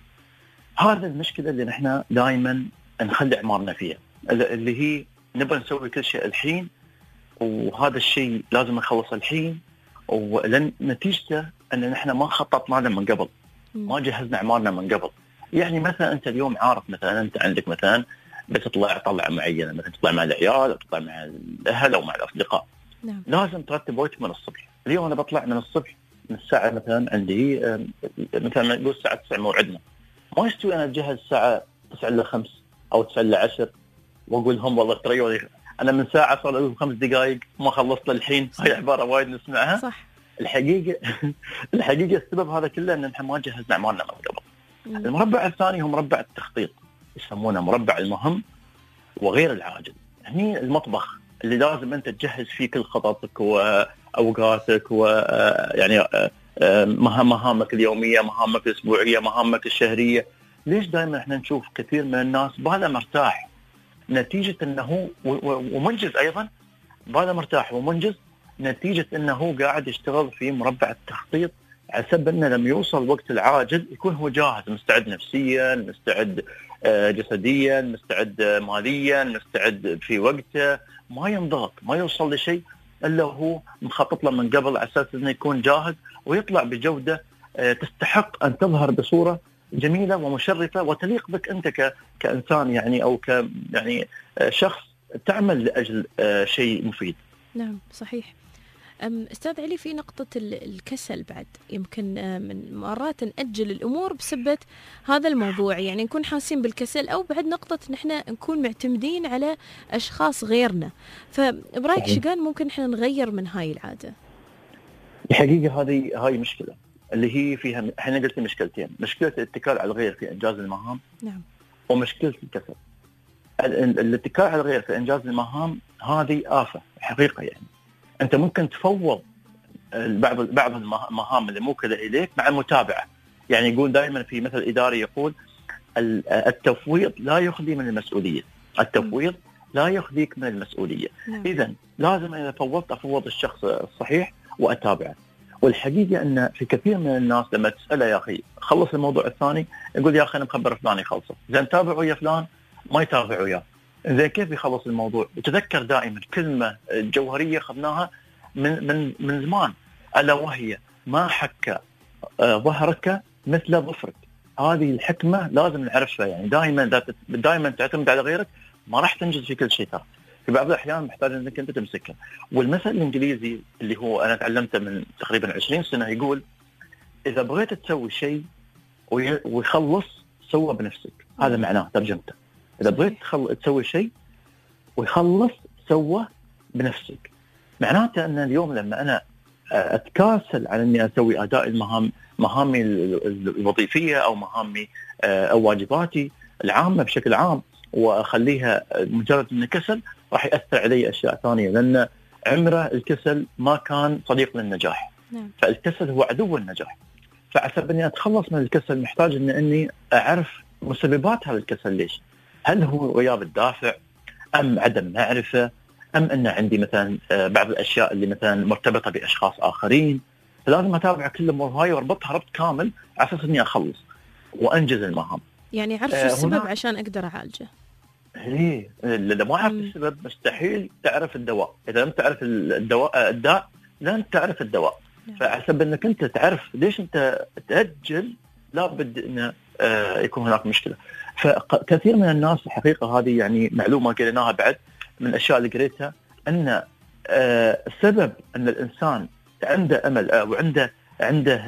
هذا المشكلة اللي نحن دائما نخلي أعمارنا فيها، اللي هي نبغى نسوي كل شيء الحين، وهذا الشيء لازم نخلص الحين، ولن نتيجته أن نحن ما خططنا له من قبل، ما جهزنا أعمارنا من قبل. يعني مثلا أنت اليوم عارف مثلا أنت عندك مثلا بتطلع طلعة معينة، مثلا تطلع مع العيال أو تطلع مع الأهل أو مع الأصدقاء. نعم. لازم ترتب وقت من الصبح. اليوم أنا بطلع من الصبح من الساعة مثلا عندي مثلا نقول الساعة تسعة موعدنا، ما يستوي أنا أتجهز الساعة تسعة إلى خمس أو تسعة إلى عشر وأقول لهم والله تريوني أنا من ساعة صار لهم خمس دقائق ما خلصت للحين. هاي عبارة وايد نسمعها. صح. الحقيقة الحقيقة السبب هذا كله أن نحن ما جهزنا أعمالنا من قبل. مم. المربع الثاني هو مربع التخطيط، يسمونه مربع المهم وغير العاجل. هني المطبخ اللي لازم أنت تجهز فيه كل خططك وأوقاتك ويعني مهامك اليومية، مهامك الأسبوعية، مهامك الشهرية. ليش دائما احنا نشوف كثير من الناس باله مرتاح نتيجة أنه ومنجز، أيضا باله مرتاح ومنجز نتيجة أنه قاعد يشتغل في مربع التخطيط، عسب أنه لما يوصل وقت العاجل يكون هو جاهز، مستعد نفسيا، مستعد جسديا، مستعد ماليا، مستعد في وقته، ما ينضغط، ما يوصل لشيء إلا هو مخطط له من قبل على أساس أنه يكون جاهز ويطلع بجودة تستحق أن تظهر بصورة جميلة ومشرفة وتليق بك أنت ك... كإنسان يعني أو ك يعني شخص تعمل لأجل شيء مفيد. نعم صحيح. أستاذ علي، في نقطة الكسل بعد، يمكن من مرات نأجل الأمور بسبب هذا الموضوع، يعني نكون حاسين بالكسل، أو بعد نقطة نحن نكون معتمدين على أشخاص غيرنا. فبرأيك شقان ممكن نحن نغير من هاي العادة؟ الحقيقة هذه هاي مشكلة اللي هي فيها، احنا قلت مشكلتين، مشكلة الاتكال على الغير في إنجاز المهام. نعم. ومشكلة الكسل. الاتكال على الغير في إنجاز المهام هذه آفة حقيقة. يعني أنت ممكن تفوض بعض بعض المهام اللي موكلة إليك مع المتابعة. يعني يقول دائما في مثل إداري يقول التفويض لا يخلي من المسؤولية، التفويض لا يخليك من المسؤولية. نعم. إذن لازم إذا فوضت أفوض الشخص الصحيح وأتابعه. والحقيقة أن في كثير من الناس لما تسأله يا أخي خلص الموضوع الثاني، يقول يا أخي أنا مخبر فلان يخلصه، زين تابعوا يا فلان ما يتابعوا يا، زين كيف يخلص الموضوع؟ وتذكر دائما كلمة جوهرية خذناها من من من زمان، ألا وهي ما حك ظهرك مثل ظفرك. هذه الحكمة لازم نعرفها. يعني دائما دائما تعتمد على غيرك ما راح تنجز في كل شيء. ترى في بعض الأحيان محتاج أنك أنت تمسكها. والمثل الإنجليزي اللي هو أنا تعلمته من تقريبا عشرين سنة يقول إذا بغيت تسوي شيء ويخلص سوى بنفسك. هذا معناه ترجمته، إذا بغيت تسوي شيء ويخلص سوى بنفسك. معناته أن اليوم لما أنا أتكاسل عن أني أسوي أداء المهام مهامي الوظيفية أو مهامي أو واجباتي العامة بشكل عام وأخليها مجرد أن كسل، راح يأثر علي أشياء ثانية، لأن عمره الكسل ما كان صديق للنجاح. نعم. فالكسل هو عدو النجاح. فعسب أني أتخلص من الكسل محتاج أن أني أعرف مسببات هذا الكسل. ليش؟ هل هو غياب الدافع أم عدم معرفة أم أن عندي مثلا بعض الأشياء اللي مثلا مرتبطة بأشخاص آخرين؟ فلازم اتابع كل الامور هاي واربطها ربط كامل على اساس اني اخلص وانجز المهام. يعني عرف شو السبب عشان اقدر اعالجه. ايه اذا ما عرفت السبب مستحيل تعرف الدواء. اذا لم تعرف الدواء الداء لن تعرف الدواء. فحسب انك انت تعرف ليش انت تاجل لابد ان يكون هناك مشكله. فكثير من الناس الحقيقه هذه يعني معلومه قريناها بعد من الاشياء اللي قريتها ان السبب ان الانسان عنده امل وعنده عنده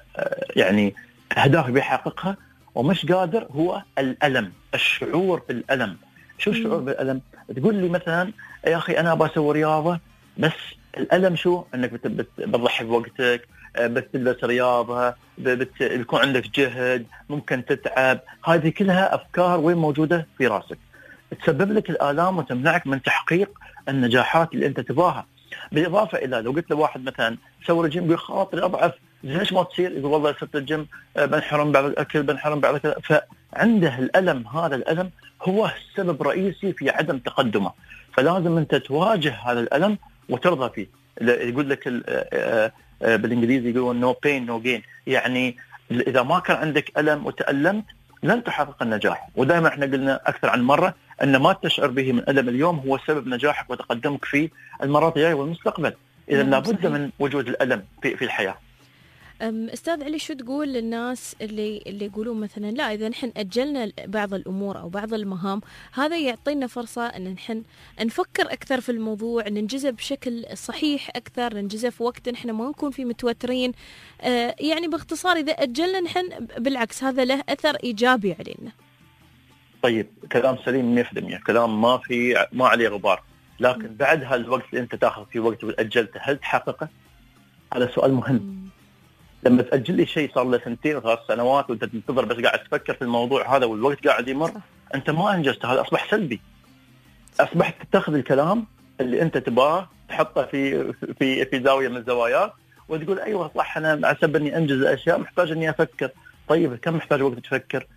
يعني اهداف بيحققها ومش قادر هو الالم، الشعور بالالم. شو الشعور بالالم؟ تقول لي مثلا يا اخي انا بسوي رياضه بس الالم شو؟ انك بتضحي بوقتك، بتلبس رياضه، بيكون عندك جهد، ممكن تتعب. هذه كلها افكار وين موجوده في راسك تسبب لك الالام وتمنعك من تحقيق النجاحات اللي انت تبغاها. بالاضافه الى لو قلت لواحد مثلا سوي رجيم بخاطر اضعف، ليش ما تصير؟ يقول والله صرت الجيم بنحرم بعض الاكل بنحرم بعض كذا. فعنده الالم، هذا الالم هو السبب الرئيسي في عدم تقدمه. فلازم انت تواجه هذا الالم وترضى فيه. يقول لك بالانجليزي يقولون نو بين نو جين، يعني اذا ما كان عندك الم وتالمت لن تحقق النجاح. ودائما احنا قلنا اكثر عن مره ان ما تشعر به من الم اليوم هو سبب نجاحك وتقدمك في المرات الجايه والمستقبل. اذا لابد من وجود الالم في في الحياه. أستاذ علي، شو تقول للناس اللي اللي يقولون مثلا لا إذا نحن أجلنا بعض الأمور أو بعض المهام هذا يعطينا فرصة أن نحن نفكر أكثر في الموضوع، ننجزه بشكل صحيح أكثر، ننجزه في وقت نحن ما نكون فيه متوترين. آه يعني باختصار إذا أجلنا نحن بالعكس هذا له أثر إيجابي علينا. طيب كلام سليم مية بالمية، كلام ما في ما عليه غبار. لكن م. بعد هالوقت اللي أنت تأخذ فيه وقت وأجلته هل تحققه؟ هذا سؤال مهم. م. لما تأجل لي شيء صار له سنتين وثلاث سنوات وانت تنتظر بس قاعد تفكر في الموضوع هذا والوقت قاعد يمر، انت ما انجزت. هذا اصبح سلبي. اصبحت تاخذ الكلام اللي انت تبغاه تحطه في في في زاويه من الزوايا وتقول ايوه صح انا حسب اني انجز الاشياء محتاج اني افكر. طيب كم محتاج وقت تفكر؟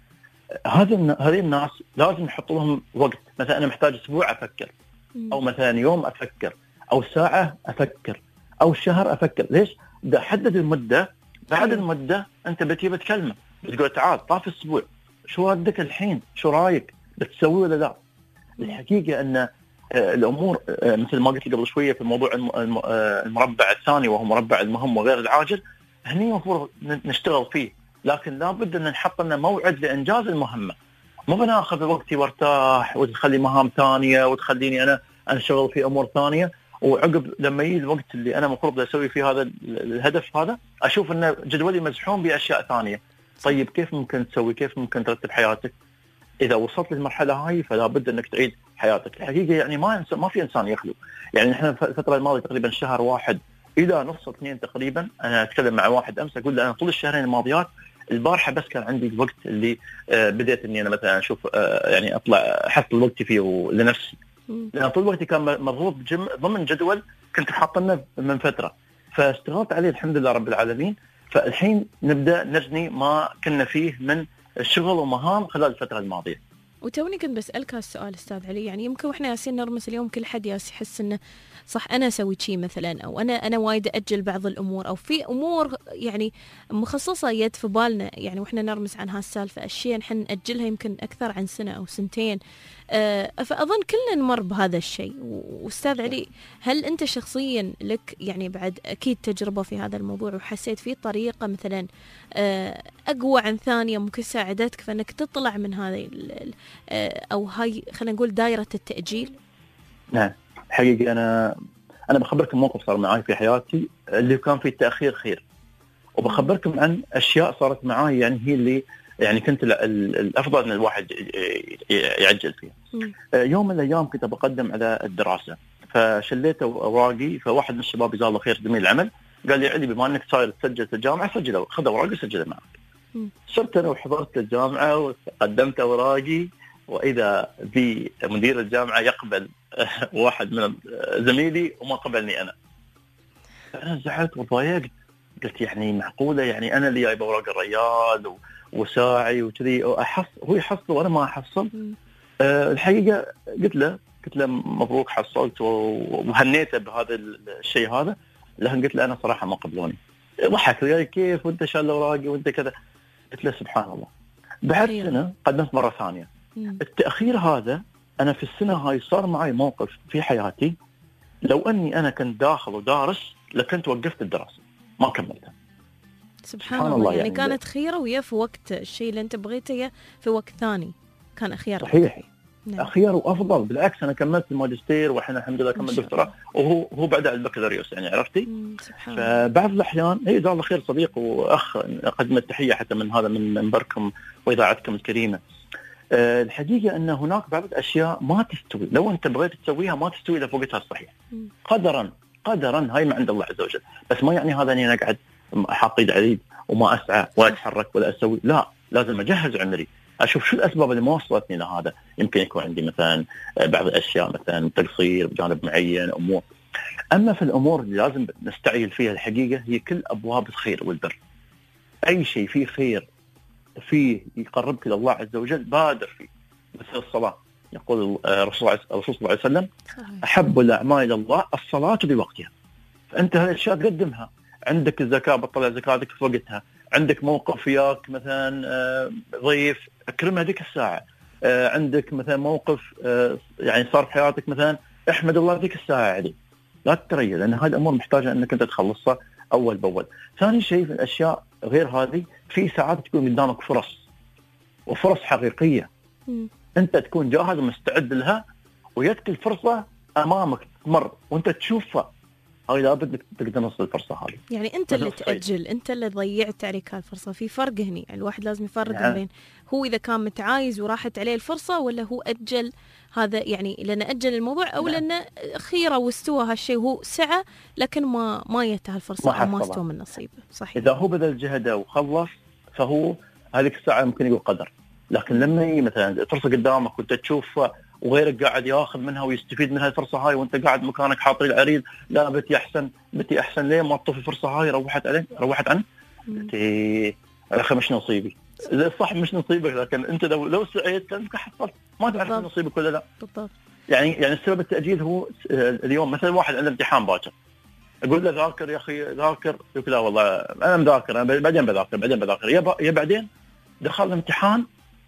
هذه هذه الناس لازم نحط لهم وقت. مثلا انا محتاج اسبوع افكر، او مثلا يوم افكر، او ساعه افكر، او شهر افكر. ليش؟ ده حدد المده. بعد المدة أنت بتجي بتكلمه بتقول تعال طاف اسبوع شو ردك الحين؟ شو رايك؟ بتسوي ولا لا؟ الحقيقة أن الأمور مثل ما قلت قبل شوية في موضوع المربع الثاني وهو مربع المهم وغير العاجل، هني المفروض نشتغل فيه. لكن لابد أن نحط لنا موعد لإنجاز المهمة. ما بناخذ وقتي وارتاح وتخلي مهام ثانية وتخليني أنا أنشغل في أمور ثانية، وعقب لما يجي الوقت اللي أنا مفروض أسوي فيه هذا الهدف هذا أشوف أن جدولي مزحوم بأشياء ثانية. طيب كيف ممكن تسوي؟ كيف ممكن ترتب حياتك؟ إذا وصلت للمرحلة هاي فلا بد أنك تعيد حياتك. الحقيقة يعني ما ما في إنسان يخلو. يعني نحن الفترة الماضية تقريبا شهر واحد إلى نص اثنين تقريبا، أنا أتكلم مع واحد أمس أقول له أنا طول الشهرين الماضيات البارحة بس كان عندي الوقت اللي بديت إني أنا مثلا أشوف يعني أطلع أحط وقتي فيه لنفسي، لأن طول وقتي كان مضغوط ضمن جدول كنت حاطنه من فترة، فاشتغلت عليه الحمد لله رب العالمين. فالحين نبدأ نجني ما كنا فيه من الشغل ومهام خلال الفترة الماضية. وتوني كنت بسألك هالسؤال أستاذ علي، يعني يمكن وإحنا ياسين نرمس اليوم كل حد ياس يحس إنه صح أنا أسوي شيء مثلا، أو أنا أنا وايد أجل بعض الأمور، أو في أمور يعني مخصصة يد في بالنا يعني وإحنا نرمس عن هالسالفة، أشياء نحن نأجلها يمكن أكثر عن سنة أو سنتين. أه فأظن كلنا نمر بهذا الشيء. وأستاذ علي هل أنت شخصيا لك يعني بعد أكيد تجربة في هذا الموضوع وحسيت فيه طريقة مثلا أه أقوى عن ثانية ممكن ساعدتك فأنك تطلع من هذه أو هاي خلينا نقول دائرة التأجيل؟ نعم حقيقة أنا أنا بخبركم موقف صار معي في حياتي اللي كان فيه تأخير خير، وبخبركم عن أشياء صارت معي يعني هي اللي يعني كنت الأفضل أن الواحد يعجل فيها. يوم من الأيام كنت بقدم على الدراسة، فشليت أوراقي، فواحد من الشباب جزاه الله خير زميل العمل قال لي علي بما أنك صاير تسجل في الجامعة سجل، خذ أوراقي سجلها معك. صرت أنا وحضرت الجامعة وقدمت أوراقي، وإذا بمدير الجامعة يقبل واحد من زميلي وما قبلني أنا. أنا زعلت وضايقت، قلت يعني معقولة يعني أنا اللي جايب أوراق الريال وساعي وكذي أحصل هو يحصل وأنا ما أحصل. أه الحقيقة قلت له قلت له مبروك حصلت وهنيته بهذا الشيء هذا، لكن قلت له أنا صراحة ما قبلوني. ضحك وياي كيف وانت شال اوراقي وانت كذا. قلت له سبحان الله. بعد سنه قدمت مره ثانيه. مم. التاخير هذا انا في السنه هاي صار معي موقف في حياتي، لو اني انا كنت داخل ودارس لكنت وقفت الدراسه ما كملتها. سبحان, سبحان الله. يعني, يعني كانت خيره ويا في وقت الشيء اللي انت بغيته في وقت ثاني كان خيار. صحيح. نعم. خيار وافضل. بالعكس انا كملت الماجستير والحين الحمد لله كملت دكتوراه وهو هو بعد البكالوريوس يعني عرفتي. فبعض الاحيان هي جزاه الله خير صديق واخ اقدم التحيه حتى من هذا من منبركم واذاعتكم الكريمه. أه الحقيقه ان هناك بعض الاشياء ما تستوي، لو انت بغيت تسويها ما تستوي اذا في وقتها الصحيح. مم. قدرا قدرا هاي من عند الله عز وجل، بس ما يعني هذا اني انا قاعد حاقد عليه وما اسعى ولا اتحرك ولا اسوي، لا لازم اجهز عمري اشوف شو الاسباب اللي ما وصلتني لهذا. يمكن يكون عندي مثلا بعض الاشياء مثلا تقصير بجانب معين امور. اما في الامور اللي لازم نستعجل فيها الحقيقه هي كل ابواب الخير والبر. اي شيء فيه خير فيه يقربك الى الله عز وجل بادر فيه. مثل الصلاه يقول الرسول صلى الله عليه وسلم احب الاعمال الى الله الصلاه بوقتها. فانت هالاشياء تقدمها. عندك الزكاه بتطلع زكاتك في وقتها، عندك موقف وياك مثلا ضيف اكرمه هذيك الساعه، عندك مثلا موقف يعني صار في حياتك مثلا احمد الله هذيك الساعه عليه، لا تتريا لان هذه الامور محتاجه انك انت تخلصها اول باول. ثاني شيء في الاشياء غير هذه في ساعات تكون قدامك فرص وفرص حقيقيه م. انت تكون جاهز ومستعد لها وياتك الفرصه امامك تمر وانت تشوفها، هاي لابد تقدر نصل الفرصه هذه. يعني انت اللي تاجل، انت اللي ضيعت عليك هالفرصه. في فرق هني، يعني الواحد لازم يفرق يعني بين هو اذا كان متعايز وراحت عليه الفرصه ولا هو اجل هذا، يعني لانه اجل الموضوع او نعم. لانه خيره واستوى هالشيء وهو سعى لكن ما ما جته هالفرصه او ما استوى من نصيبه. صحيح. اذا هو بذل جهده وخلص فهو هذيك الساعه ممكن يقول قدر، لكن لما يجي مثلا الفرصه قدامك وانت تشوف وغيرك قاعد ياخذ منها ويستفيد من هالفرصه هاي وانت قاعد مكانك حاطي العريض لا بتي احسن بتي احسن ليه ما تطفي الفرصه هاي روحت عليك روحت عنك بتي اخي مش نصيبي. صح مش نصيبك، لكن انت لو لو سعيت كانك حصلت ما تعرف نصيبك ولا لا. بالضبط. يعني يعني السبب التاجيل هو اليوم مثلا واحد عنده امتحان باكر اقول له ذاكر يا اخي ذاكر، يقول لا والله انا مذاكر انا بعدين بذاكر بعدين بذاكر يا يا بعدين دخل الامتحان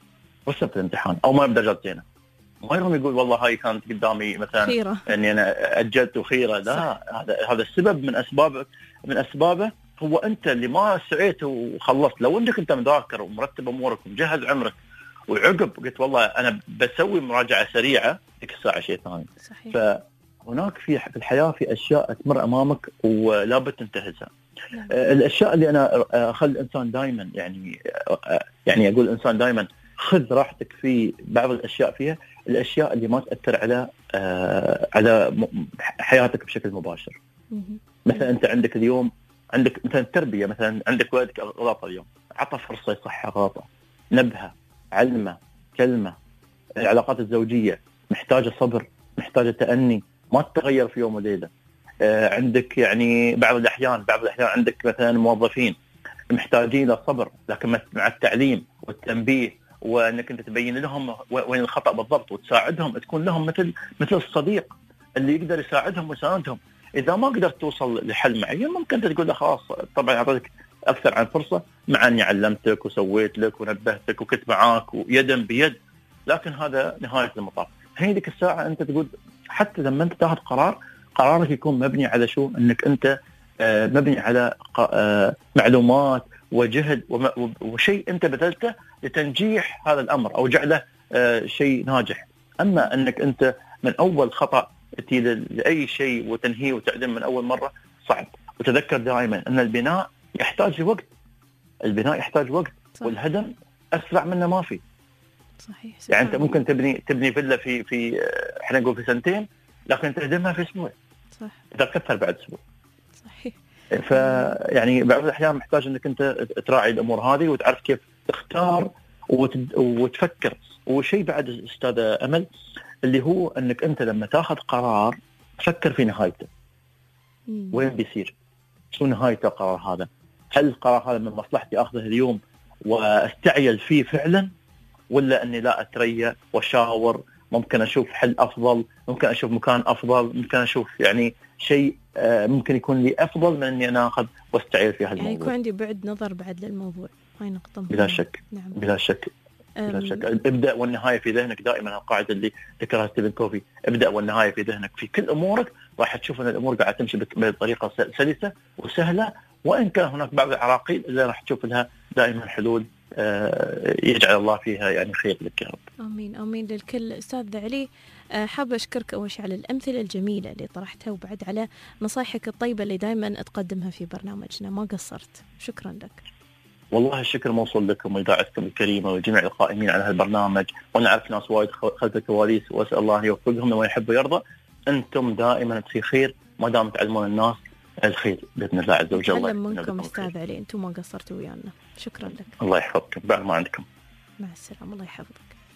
وصلت الامتحان او ما بدرجات زينه، ما يرهم يقول والله هاي كانت قدامي مثلا خيرة. اني انا اجلت وخيره. لا هذا هذا السبب من اسباب من اسبابه هو انت اللي ما سعيت وخلصت. لو انك انت مذاكر ومرتب امورك ومجهز عمرك وعقب قلت والله انا بسوي مراجعه سريعه ذيك الساعه شيء ثاني. صحيح. فهناك في في الحياه في اشياء تمر امامك ولا بد تنتهزها. نعم. الاشياء اللي انا اخلي الانسان دائما يعني يعني اقول الانسان دائما خذ راحتك في بعض الاشياء فيها، الاشياء اللي ما تاثر على آه على حياتك بشكل مباشر. مثلا انت عندك اليوم عندك مثلا التربيه، مثلا عندك ولدك غلط اليوم عطى فرصه يصحح غلطه، نبهه علمه كلمه. العلاقات الزوجيه محتاجه صبر محتاجه تأني، ما تتغير في يوم وليله. آه عندك يعني بعض الاحيان بعض الاحيان عندك مثلا موظفين محتاجين للصبر، لكن مع التعليم والتنبيه وانك انت تبين لهم وين الخطا بالضبط وتساعدهم، تكون لهم مثل مثل الصديق اللي يقدر يساعدهم ويساندهم. اذا ما قدرت توصل لحل معين ممكن انت تقول له خلاص طبعا اعطيتك اكثر عن فرصه مع اني علمتك وسويت لك ونبهتك وكنت معاك ويدا بيد، لكن هذا نهايه المطاف. هي ذيك الساعه انت تقول حتى لما انت تاخذ قرار قرارك يكون مبني على شو؟ انك انت آه مبني على آه معلومات وجهد وشيء انت بذلته لتنجيح هذا الامر او جعله آه شيء ناجح. اما انك انت من اول خطا تأتي لاي شيء وتنهيه وتعدم من اول مره صعب. وتذكر دائما ان البناء يحتاج وقت، البناء يحتاج وقت. صح. والهدم اسرع منه ما في. صحيح. يعني انت ممكن تبني تبني فيلا في في احنا نقول في سنتين لكن تهدمها في اسبوع. صح. اذا كثر بعد اسبوع. صحيح. فيعني بعض الاحيان محتاج انك انت تراعي الامور هذه وتعرف كيف تختار وتفكر. وشيء بعد استاذ امل اللي هو انك انت لما تاخذ قرار تفكر في نهايته. مم. وين بيصير؟ شو نهاية القرار هذا؟ هل القرار هذا من مصلحتي اخذه اليوم واستعجل فيه فعلا، ولا اني لا اتريا واشاور، ممكن اشوف حل افضل، ممكن اشوف مكان افضل، ممكن اشوف يعني شيء ممكن يكون لي افضل من اني انا اخذ واستعير في هذا الموضوع. يعني يكون عندي بعد نظر بعد للموضوع، هاي نقطة بلا شك. نعم. بلا شك بلا شك. ابدأ والنهاية في ذهنك دائما، القاعدة اللي ذكرها ستيفن كوفي، ابدأ والنهاية في ذهنك في كل أمورك، راح تشوف أن الأمور قاعدة تمشي بطريقة سلسة وسهلة، وإن كان هناك بعض العراقيل اللي راح تشوف لها دائما حلول يجعل الله فيها يعني خير لك يا رب. آمين آمين للكل. أستاذ علي، حابة أشكرك أول شيء على الأمثلة الجميلة اللي طرحتها، وبعد على نصايحك الطيبة اللي دائما تقدمها في برنامجنا، ما قصرت، شكرا لك. والله الشكر موصول لكم وإذاعتكم الكريمة وجميع القائمين على هذا البرنامج، وأنا أعرف ناس وايد خلف الكواليس، وأسأل الله أن يوفقهم وما يحب ويرضى. أنتم دائما في خير ما دام تعلمون الناس الخير بإذن الله عز وجل. نتعلم منكم أستاذ علي، أنتم ما قصرتوا ويانا، شكرا لك. الله يحفظكم بعد ما عندكم. مع السلامة، الله يحفظك.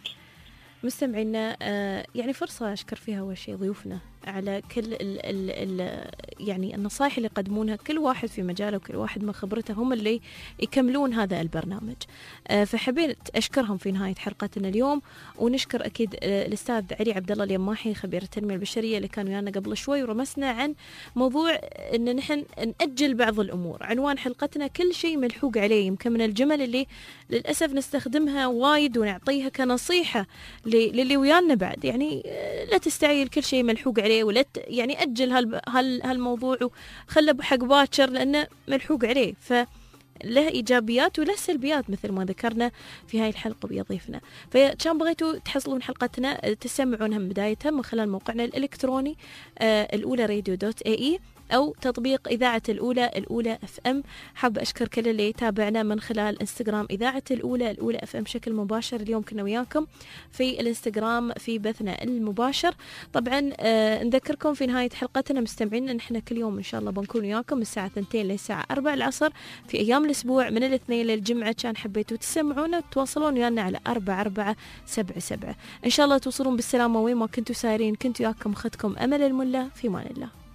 مستمعينا، يعني فرصة أشكر فيها أول شيء ضيوفنا على كل ال ال ال يعني النصائح اللي يقدمونها، كل واحد في مجاله وكل واحد من خبرته هم اللي يكملون هذا البرنامج. فحبيت أشكرهم في نهاية حلقتنا اليوم، ونشكر أكيد الأستاذ علي عبد الله اليماحي خبير التنمية البشرية اللي كان ويانا قبل شوي، ورمسنا عن موضوع أن نحن نأجل بعض الأمور. عنوان حلقتنا كل شيء ملحوق عليه، يمكن من الجمل اللي للأسف نستخدمها وايد ونعطيها كنصيحة للي ويانا بعد، يعني لا تستعجل كل شيء ملحوق عليه، ولا يعني أجل هال هالموضوع وخله حق باكر لأنه ملحوق عليه، فله إيجابيات وله سلبيات مثل ما ذكرنا في هاي الحلقة ويا ضيفنا. فكان بغيتوا تحصلون حلقتنا تسمعونها من بدايتها من خلال موقعنا الإلكتروني الأولى راديو دوت اي اي أو تطبيق إذاعة الأولى الأولى اف ام. حاب أشكر كل اللي تابعنا من خلال انستغرام إذاعة الأولى الأولى اف ام بشكل مباشر. اليوم كنا وياكم في الانستغرام في بثنا المباشر. طبعا آه نذكركم في نهاية حلقتنا مستمعين أن احنا كل يوم إن شاء الله بنكون وياكم من الساعة اثنتين للساعة أربعة العصر في أيام الأسبوع من الاثنين للجمعة. كان حبيتوا تسمعونا وتواصلون ويانا على أربعة أربعة سبعة سبعة. إن شاء الله توصلون بالسلامة وين ما كنتوا سايرين. كنت وياكم أختكم أمل الملا، في مان الله.